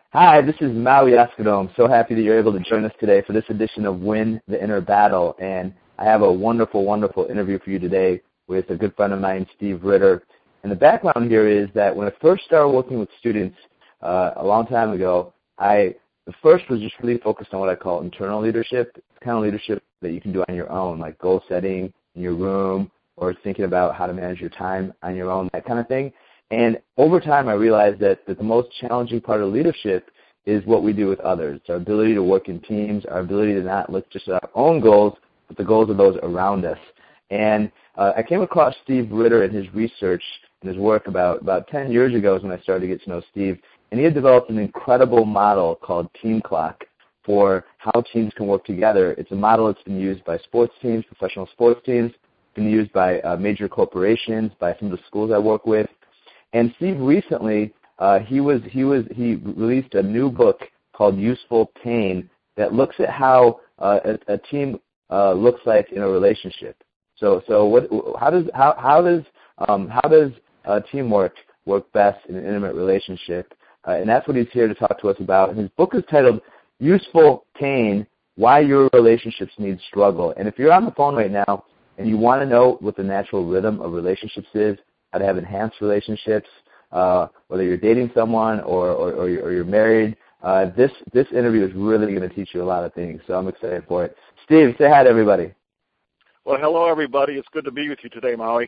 Hi, this is Maui Escobar. I'm so happy that you're able to join us today for this edition of Win the Inner Battle. And I have a wonderful, wonderful interview for you today with a good friend of mine, Steve Ritter. And the background here is that when I first started working with students a long time ago, the first was just really focused on what I call internal leadership. It's kind of leadership that you can do on your own, like goal setting in your room or thinking about how to manage your time on your own, that kind of thing. And over time, I realized that the most challenging part of leadership is what we do with others. It's our ability to work in teams, our ability to not look just at our own goals, but the goals of those around us. And I came across Steve Ritter and his research and his work about 10 years ago is when I started to get to know Steve. And he had developed an incredible model called Team Clock for how teams can work together. It's a model that's been used by sports teams, professional sports teams, been used by major corporations, by some of the schools I work with. And Steve recently, he released a new book called Useful Pain that looks at how a team looks like in a relationship. So how does teamwork work best in an intimate relationship? And that's what he's here to talk to us about. And his book is titled Useful Pain: Why Your Relationships Need Struggle. And if you're on the phone right now and you want to know what the natural rhythm of relationships is, how to have enhanced relationships, whether you're dating someone or you're married, this interview is really going to teach you a lot of things. So I'm excited for it. Steve, say hi to everybody. Well, hello, everybody. It's good to be with you today, Maui.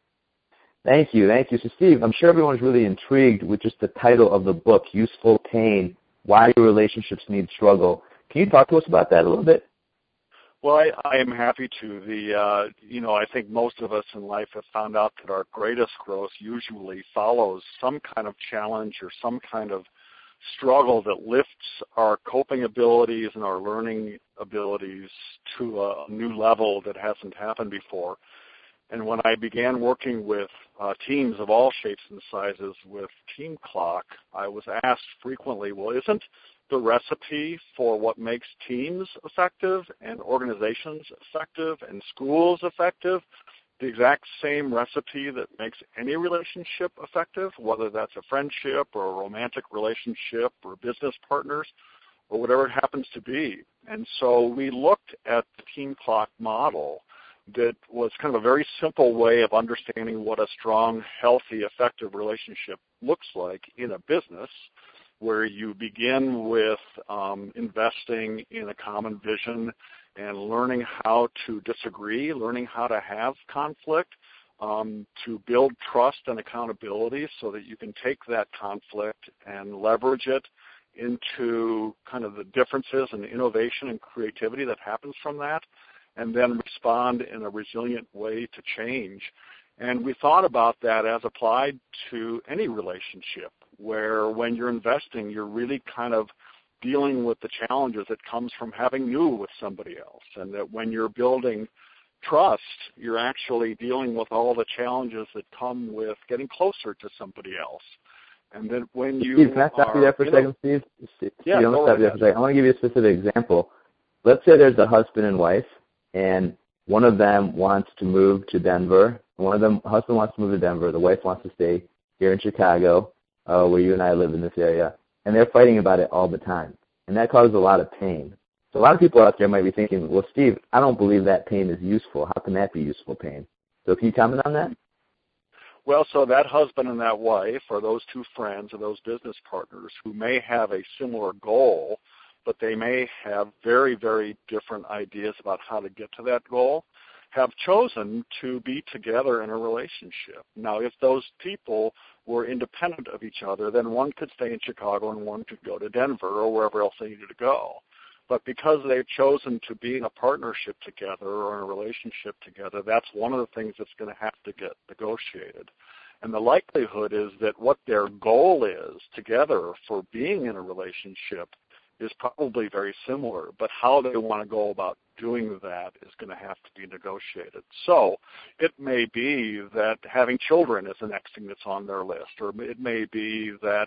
Thank you. So, Steve, I'm sure everyone's really intrigued with just the title of the book, Useful Pain: Why Your Relationships Need Struggle. Can you talk to us about that a little bit? Well, I am happy to. I think most of us in life have found out that our greatest growth usually follows some kind of challenge or some kind of struggle that lifts our coping abilities and our learning abilities to a new level that hasn't happened before. And when I began working with teams of all shapes and sizes with Team Clock, I was asked frequently, well, isn't the recipe for what makes teams effective and organizations effective and schools effective the exact same recipe that makes any relationship effective, whether that's a friendship or a romantic relationship or business partners or whatever it happens to be? And so we looked at the Team Clock model that was kind of a very simple way of understanding what a strong, healthy, effective relationship looks like in a business, where you begin with investing in a common vision and learning how to disagree, learning how to have conflict, to build trust and accountability so that you can take that conflict and leverage it into kind of the differences and innovation and creativity that happens from that, and then respond in a resilient way to change. And we thought about that as applied to any relationship, where when you're investing, you're really kind of dealing with the challenges that comes from having new with somebody else. And that when you're building trust, you're actually dealing with all the challenges that come with getting closer to somebody else. And then when you Steve, can I stop you there for a second, Steve? Yeah, I want to give you a specific example. Let's say there's a husband and wife, and one of them wants to move to Denver. Husband wants to move to Denver. The wife wants to stay here in Chicago, where you and I live in this area. And they're fighting about it all the time. And that causes a lot of pain. So a lot of people out there might be thinking, well, Steve, I don't believe that pain is useful. How can that be useful pain? So can you comment on that? Well, so that husband and that wife, or those two friends or those business partners who may have a similar goal, but they may have very, very different ideas about how to get to that goal, have chosen to be together in a relationship. Now, if those people were independent of each other, then one could stay in Chicago and one could go to Denver or wherever else they needed to go. But because they've chosen to be in a partnership together or in a relationship together, that's one of the things that's going to have to get negotiated. And the likelihood is that what their goal is together for being in a relationship is probably very similar, but how they want to go about doing that is going to have to be negotiated. So it may be that having children is the next thing that's on their list, or it may be that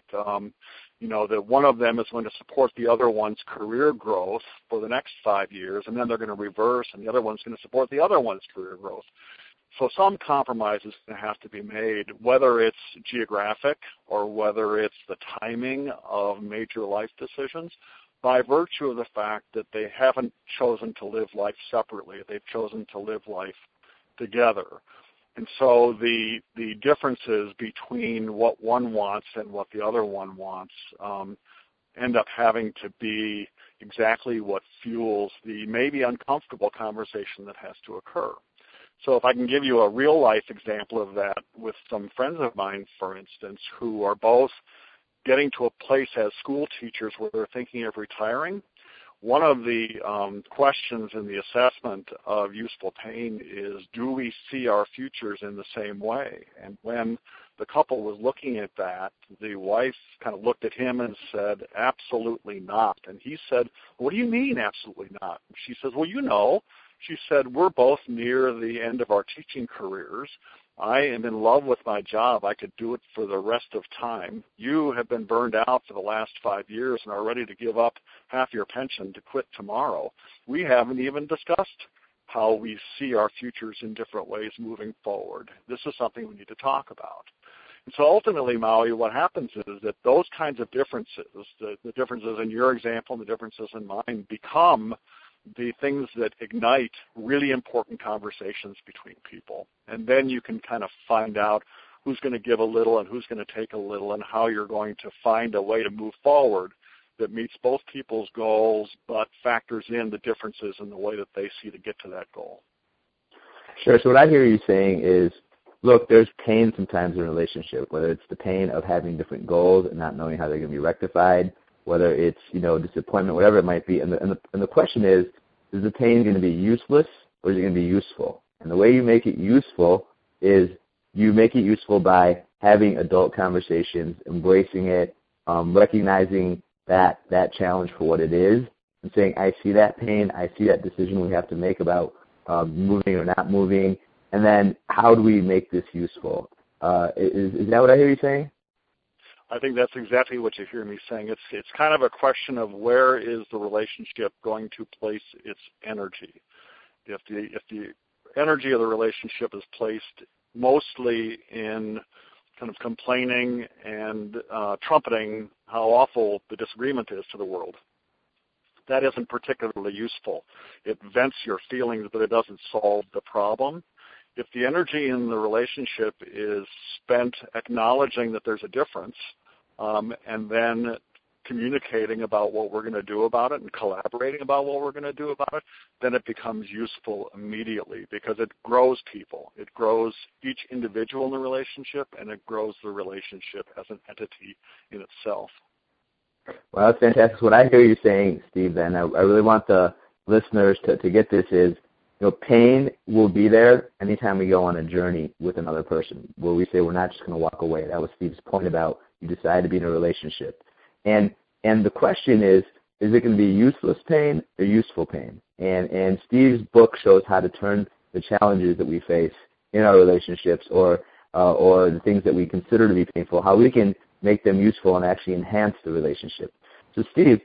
that one of them is going to support the other one's career growth for the next 5 years, and then they're going to reverse, and the other one's going to support the other one's career growth. So some compromise is going to have to be made, whether it's geographic or whether it's the timing of major life decisions, by virtue of the fact that they haven't chosen to live life separately. They've chosen to live life together. And so the differences between what one wants and what the other one wants end up having to be exactly what fuels the maybe uncomfortable conversation that has to occur. So if I can give you a real-life example of that with some friends of mine, for instance, who are both getting to a place as school teachers where they're thinking of retiring, one of the questions in the assessment of useful pain is, do we see our futures in the same way? And when the couple was looking at that, the wife kind of looked at him and said, absolutely not. And he said, what do you mean absolutely not? And she says, well, you know, she said, we're both near the end of our teaching careers. I am in love with my job. I could do it for the rest of time. You have been burned out for the last 5 years and are ready to give up half your pension to quit tomorrow. We haven't even discussed how we see our futures in different ways moving forward. This is something we need to talk about. And so ultimately, Maui, what happens is that those kinds of differences, the differences in your example and the differences in mine, become the things that ignite really important conversations between people. And then you can kind of find out who's going to give a little and who's going to take a little and how you're going to find a way to move forward that meets both people's goals but factors in the differences in the way that they see to get to that goal. Sure. So what I hear you saying is, look, there's pain sometimes in a relationship, whether it's the pain of having different goals and not knowing how they're going to be rectified, whether it's, disappointment, whatever it might be. And the question is the pain going to be useless or is it going to be useful? And the way you make it useful is you make it useful by having adult conversations, embracing it, recognizing that challenge for what it is, and saying, I see that pain, I see that decision we have to make about moving or not moving, and then how do we make this useful? Is that what I hear you saying? I think that's exactly what you hear me saying. It's kind of a question of where is the relationship going to place its energy. If the energy of the relationship is placed mostly in kind of complaining and trumpeting how awful the disagreement is to the world, that isn't particularly useful. It vents your feelings, but it doesn't solve the problem. If the energy in the relationship is spent acknowledging that there's a difference and then communicating about what we're going to do about it and collaborating about what we're going to do about it, then it becomes useful immediately because it grows people. It grows each individual in the relationship, and it grows the relationship as an entity in itself. Well, that's fantastic. What I hear you saying, Steve, then, I really want the listeners to get this is, pain will be there anytime we go on a journey with another person where we say we're not just going to walk away. That was Steve's point about you decide to be in a relationship. And the question is it going to be useless pain or useful pain? And Steve's book shows how to turn the challenges that we face in our relationships or the things that we consider to be painful, how we can make them useful and actually enhance the relationship. So, Steve,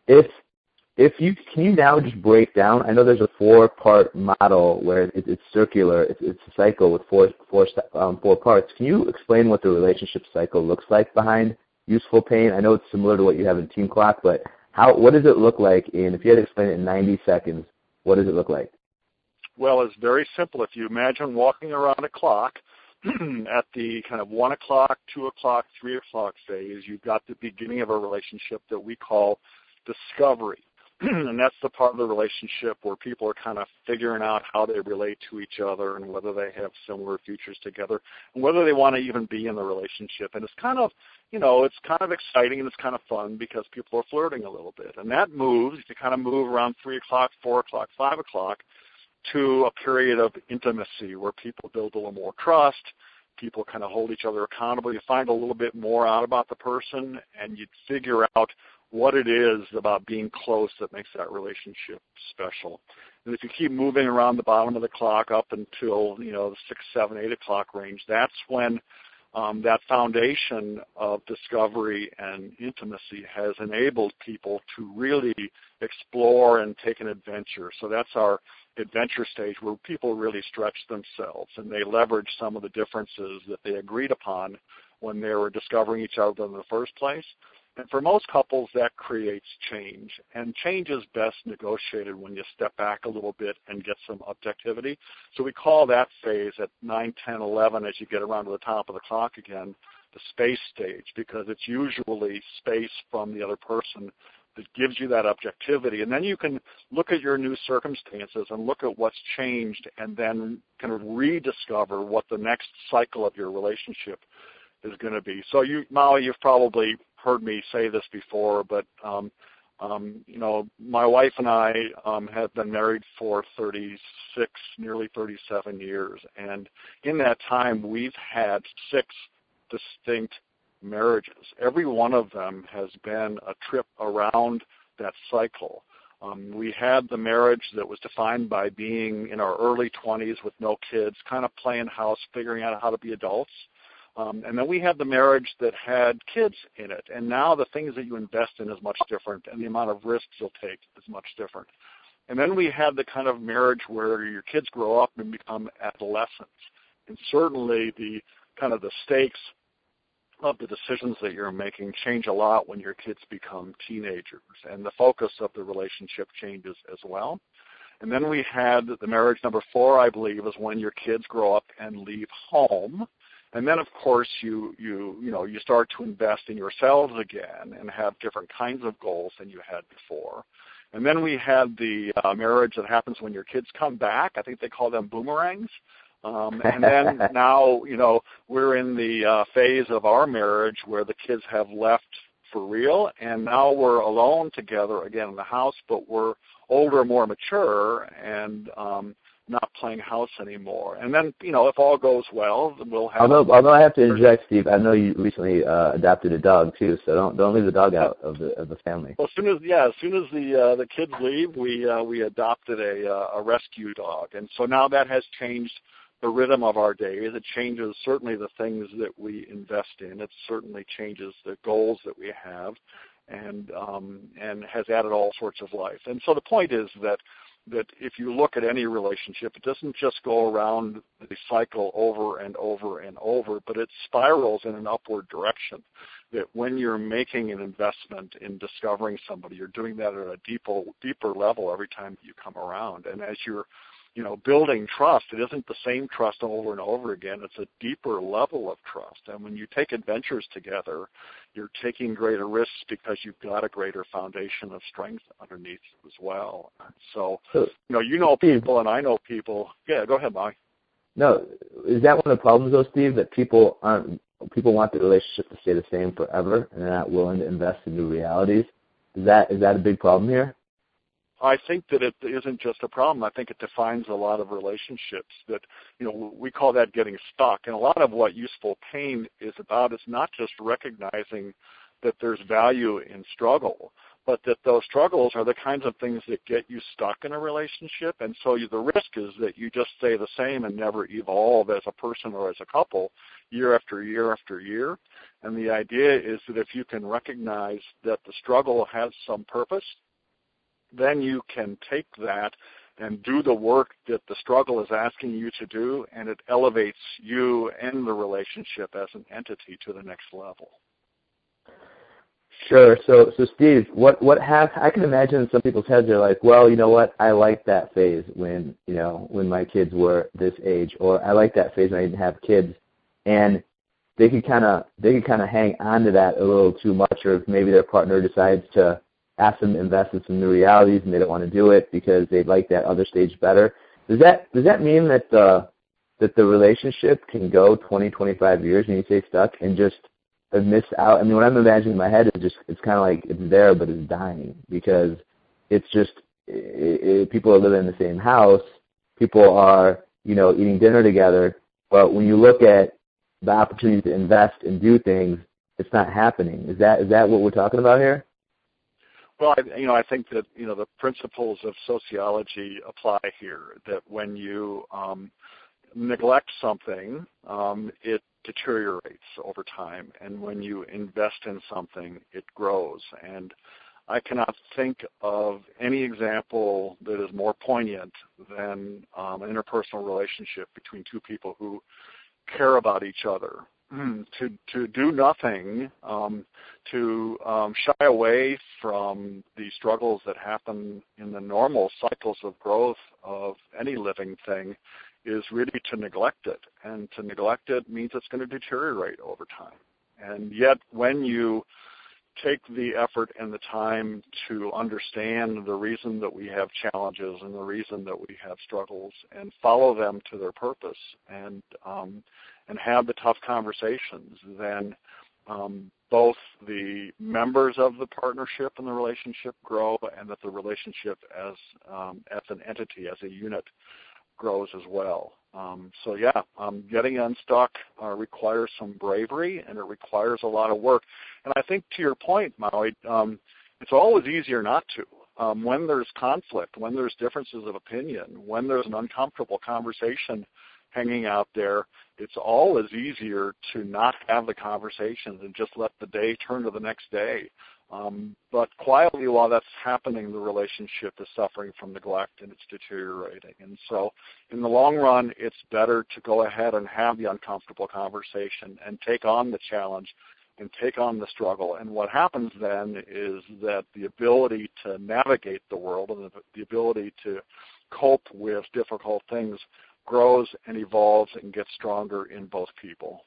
can you now just break down? I know there's a 4-part model where it's circular. It's a cycle with four parts. Can you explain what the relationship cycle looks like behind useful pain? I know it's similar to what you have in Team Clock, but what does it look like if you had to explain it in 90 seconds, what does it look like? Well, it's very simple. If you imagine walking around a clock at the kind of 1 o'clock, 2 o'clock, 3 o'clock phase, you've got the beginning of a relationship that we call discovery. And that's the part of the relationship where people are kind of figuring out how they relate to each other and whether they have similar futures together and whether they want to even be in the relationship. And it's kind of, it's kind of exciting and it's kind of fun because people are flirting a little bit. And that moves, you kind of move around 3 o'clock, 4 o'clock, 5 o'clock to a period of intimacy where people build a little more trust. People kind of hold each other accountable. You find a little bit more out about the person and you figure out what it is about being close that makes that relationship special. And if you keep moving around the bottom of the clock up until, the 6, 7, 8 o'clock range, that's when that foundation of discovery and intimacy has enabled people to really explore and take an adventure. So that's our adventure stage where people really stretch themselves and they leverage some of the differences that they agreed upon when they were discovering each other in the first place. And for most couples, that creates change. And change is best negotiated when you step back a little bit and get some objectivity. So we call that phase at 9, 10, 11, as you get around to the top of the clock again, the space stage, because it's usually space from the other person that gives you that objectivity. And then you can look at your new circumstances and look at what's changed and then kind of rediscover what the next cycle of your relationship is going to be. So Molly, you've probably heard me say this before, but my wife and I have been married for 36, nearly 37 years, and in that time we've had 6 distinct marriages. Every one of them has been a trip around that cycle. We had the marriage that was defined by being in our early 20s with no kids, kind of playing house, figuring out how to be adults. And then we had the marriage that had kids in it. And now the things that you invest in is much different, and the amount of risks you'll take is much different. And then we had the kind of marriage where your kids grow up and become adolescents. And certainly the kind of the stakes of the decisions that you're making change a lot when your kids become teenagers. And the focus of the relationship changes as well. And then we had the marriage number 4, I believe, is when your kids grow up and leave home. And then, of course, you start to invest in yourselves again and have different kinds of goals than you had before. And then we had the marriage that happens when your kids come back. I think they call them boomerangs. And then now, we're in the phase of our marriage where the kids have left for real, and now we're alone together again in the house, but we're older, more mature, and not playing house anymore. And then, if all goes well, then we'll have... Although I have to interject, Steve, I know you recently adopted a dog, too, so don't leave the dog out of the family. Well, as soon as the kids leave, we adopted a rescue dog. And so now that has changed the rhythm of our days. It changes certainly the things that we invest in. It certainly changes the goals that we have, and has added all sorts of life. And so the point is that if you look at any relationship, it doesn't just go around the cycle over and over and over, but it spirals in an upward direction. That when you're making an investment in discovering somebody, you're doing that at a deeper level every time you come around. And as you're building trust, it isn't the same trust over and over again. It's a deeper level of trust. And when you take adventures together, you're taking greater risks because you've got a greater foundation of strength underneath as well. So, people and I know people. Yeah, go ahead, Mike. No, is that one of the problems, though, Steve, that people want the relationship to stay the same forever and they're not willing to invest in new realities? Is that a big problem here? I think that it isn't just a problem. I think it defines a lot of relationships that, we call that getting stuck. And a lot of what Useful Pain is about is not just recognizing that there's value in struggle, but that those struggles are the kinds of things that get you stuck in a relationship. And so the risk is that you just stay the same and never evolve as a person or as a couple year after year after year. And the idea is that if you can recognize that the struggle has some purpose, then you can take that and do the work that the struggle is asking you to do, and it elevates you and the relationship as an entity to the next level. Sure. So Steve, I can imagine in some people's heads they're like, well, you know what? I like that phase when my kids were this age, or I like that phase when I didn't have kids, and they could kind of hang on to that a little too much, or maybe their partner decides to ask them to invest in some new realities and they don't want to do it because they like that other stage better. Does that mean that the relationship can go 20, 25 years when you say stuck and just miss out? I mean, what I'm imagining in my head is it's kind of like it's there but it's dying because it's just people are living in the same house, people are eating dinner together, but when you look at the opportunity to invest and do things, it's not happening. Is that what we're talking about here? Well, I think that, the principles of sociology apply here, that when you neglect something, it deteriorates over time. And when you invest in something, it grows. And I cannot think of any example that is more poignant than an interpersonal relationship between two people who care about each other. To do nothing, to shy away from the struggles that happen in the normal cycles of growth of any living thing is really to neglect it. And to neglect it means it's going to deteriorate over time. And yet when you take the effort and the time to understand the reason that we have challenges and the reason that we have struggles and follow them to their purpose and have the tough conversations, then both the members of the partnership and the relationship grow, and that the relationship as an entity, as a unit, grows as well. Getting unstuck requires some bravery, and it requires a lot of work. And I think to your point, Maui, it's always easier not to. When there's conflict, when there's differences of opinion, when there's an uncomfortable conversation hanging out there, it's always easier to not have the conversations and just let the day turn to the next day. But quietly, while that's happening, the relationship is suffering from neglect and it's deteriorating. And so in the long run, it's better to go ahead and have the uncomfortable conversation and take on the challenge and take on the struggle. And what happens then is that the ability to navigate the world and the ability to cope with difficult things grows and evolves and gets stronger in both people.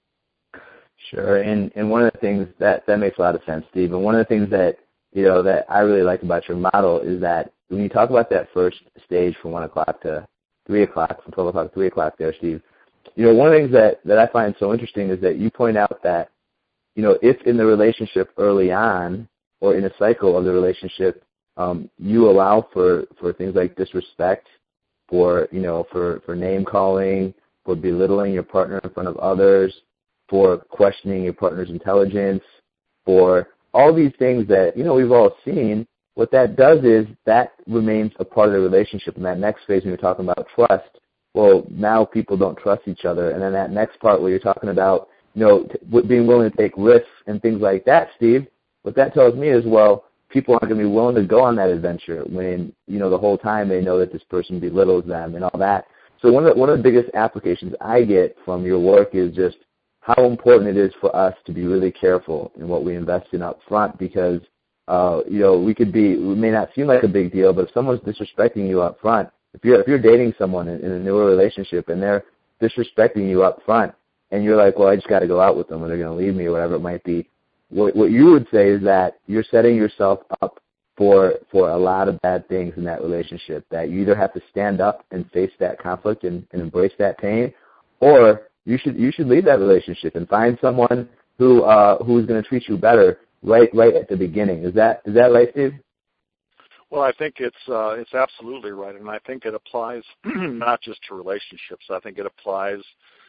Sure, and one of the things that makes a lot of sense, Steve, and one of the things that that I really like about your model is that when you talk about that first stage from 1 o'clock to 3 o'clock, from 12 o'clock to 3 o'clock there, Steve, one of the things that I find so interesting is that you point out that, if in the relationship early on or in a cycle of the relationship, you allow for things like disrespect, for name calling, for belittling your partner in front of others, for questioning your partner's intelligence, for all these things that, we've all seen, what that does is that remains a part of the relationship. In that next phase when you're talking about trust, well, now people don't trust each other. And then that next part where you're talking about, being willing to take risks and things like that, Steve, what that tells me is, well, people aren't going to be willing to go on that adventure when, the whole time they know that this person belittles them and all that. So one of the biggest applications I get from your work is just how important it is for us to be really careful in what we invest in up front, because, we may not seem like a big deal, but if someone's disrespecting you up front, if you're dating someone in a newer relationship and they're disrespecting you up front and you're like, well, I just got to go out with them or they're going to leave me or whatever it might be, what you would say is that you're setting yourself up for a lot of bad things in that relationship, that you either have to stand up and face that conflict and embrace that pain, or you should leave that relationship and find someone who's going to treat you better right at the beginning. Is that right, Steve? Well, I think it's absolutely right, and I think it applies not just to relationships. I think it applies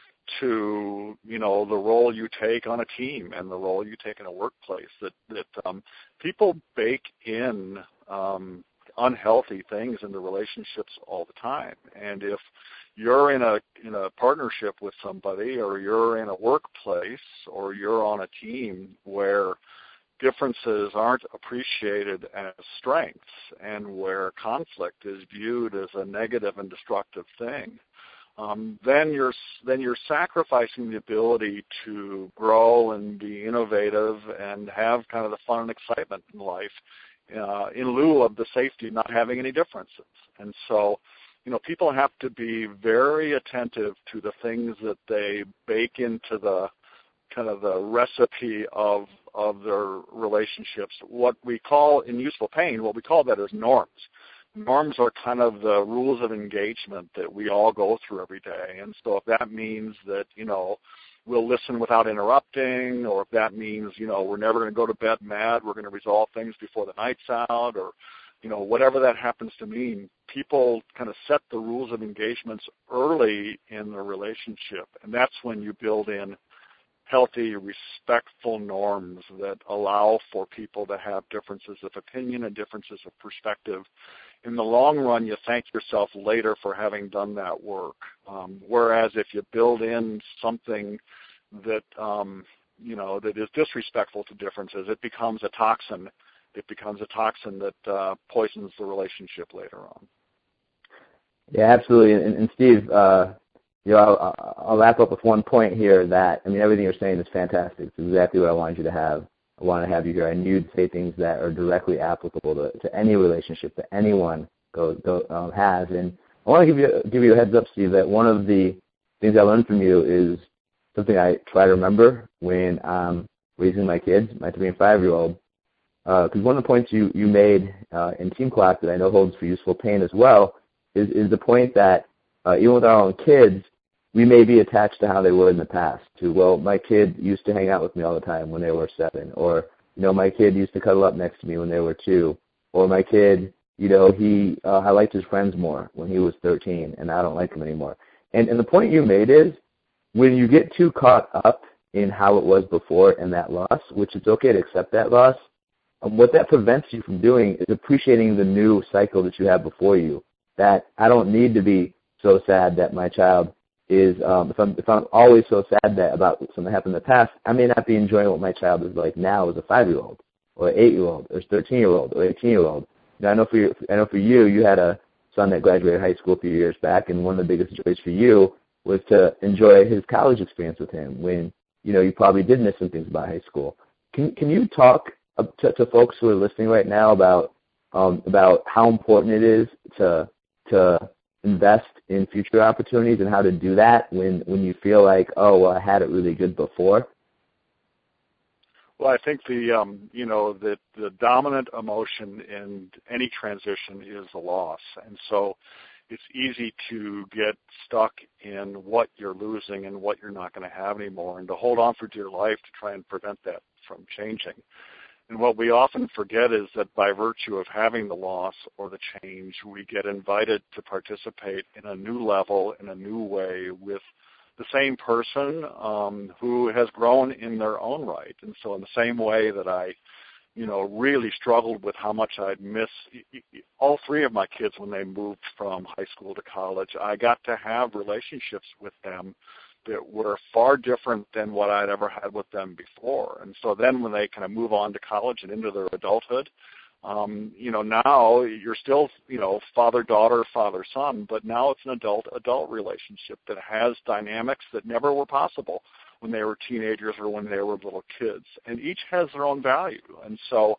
to the role you take on a team and the role you take in a workplace. That people bake in unhealthy things into relationships all the time, and if you're in a partnership with somebody, or you're in a workplace, or you're on a team where differences aren't appreciated as strengths and where conflict is viewed as a negative and destructive thing, then you're sacrificing the ability to grow and be innovative and have kind of the fun and excitement in life in lieu of the safety of not having any differences. And so people have to be very attentive to the things that they bake into the kind of the recipe of their relationships. What we call in Useful Pain, what we call that is norms. Norms are kind of the rules of engagement that we all go through every day. And so if that means that, we'll listen without interrupting, or if that means, we're never going to go to bed mad, we're going to resolve things before the night's out, or whatever that happens to mean, people kind of set the rules of engagements early in the relationship. And that's when you build in healthy, respectful norms that allow for people to have differences of opinion and differences of perspective. In the long run, you thank yourself later for having done that work. Whereas if you build in something that that is disrespectful to differences, it becomes a toxin. It becomes a toxin that poisons the relationship later on. Yeah, absolutely. And Steve, I'll wrap up with one point here that, everything you're saying is fantastic. It's exactly what I wanted you to have. I want to have you here. I knew you'd say things that are directly applicable to any relationship that anyone has. And I want to give you a heads up, Steve, that one of the things I learned from you is something I try to remember when I'm raising my kids, my 3- and 5-year-old. Because one of the points you made in Team Clock that I know holds for Useful Pain as well is the point that even with our own kids, we may be attached to how they were in the past. Well, my kid used to hang out with me all the time when they were 7, or my kid used to cuddle up next to me when they were 2, or my kid, I liked his friends more when he was 13, and I don't like him anymore. And the point you made is when you get too caught up in how it was before and that loss, which it's okay to accept that loss, what that prevents you from doing is appreciating the new cycle that you have before you. That I don't need to be so sad that my child is, if I'm always so sad that about something that happened in the past, I may not be enjoying what my child is like now as a 5-year-old, or 8-year-old, or 13-year-old, or 18-year-old. I know for you, you had a son that graduated high school a few years back, and one of the biggest joys for you was to enjoy his college experience with him when, you probably did miss some things about high school. Can you talk to folks who are listening right now about how important it is to invest in future opportunities and how to do that when you feel like, I had it really good before? Well, I think the dominant emotion in any transition is the loss, and so it's easy to get stuck in what you're losing and what you're not going to have anymore, and to hold on for dear life to try and prevent that from changing. And what we often forget is that by virtue of having the loss or the change, we get invited to participate in a new level, in a new way, with the same person who has grown in their own right. And so in the same way that I, really struggled with how much I'd miss all 3 of my kids when they moved from high school to college, I got to have relationships with them that were far different than what I'd ever had with them before. And so then when they kind of move on to college and into their adulthood, now you're still, father-daughter, father-son, but now it's an adult-adult relationship that has dynamics that never were possible when they were teenagers or when they were little kids. And each has their own value. And so,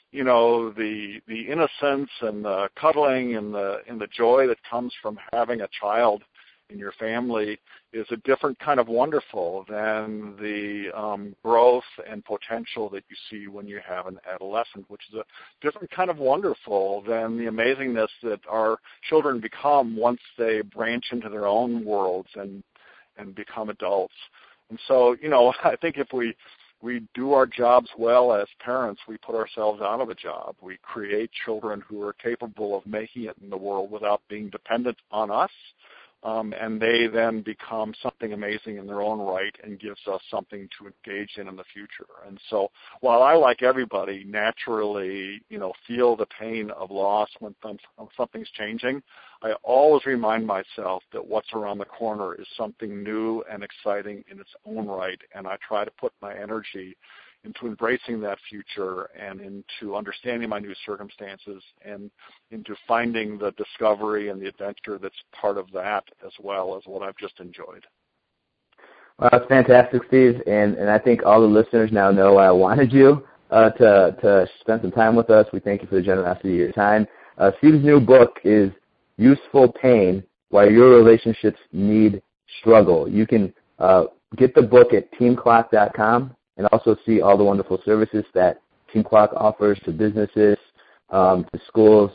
the innocence and the cuddling and the joy that comes from having a child in your family is a different kind of wonderful than the growth and potential that you see when you have an adolescent, which is a different kind of wonderful than the amazingness that our children become once they branch into their own worlds and become adults. And so, I think if we do our jobs well as parents, we put ourselves out of a job. We create children who are capable of making it in the world without being dependent on us. And they then become something amazing in their own right and gives us something to engage in the future. And so while I, like everybody, naturally, feel the pain of loss when something's changing, I always remind myself that what's around the corner is something new and exciting in its own right, and I try to put my energy into embracing that future and into understanding my new circumstances and into finding the discovery and the adventure that's part of that as well as what I've just enjoyed. Well, that's fantastic, Steve, and I think all the listeners now know why I wanted you to spend some time with us. We thank you for the generosity of your time. Steve's new book is Useful Pain, Why Your Relationships Need Struggle. You can get the book at teamclock.com. and also see all the wonderful services that Team Clock offers to businesses, to schools,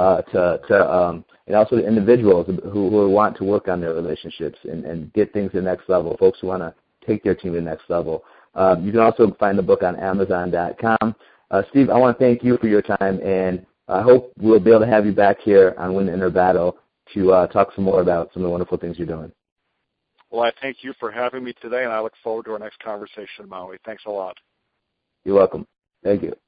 and also to individuals who want to work on their relationships and get things to the next level, folks who want to take their team to the next level. You can also find the book on Amazon.com. Steve, I want to thank you for your time, and I hope we'll be able to have you back here on Win the Inner Battle to talk some more about some of the wonderful things you're doing. Well, I thank you for having me today, and I look forward to our next conversation, Maui. Thanks a lot. You're welcome. Thank you.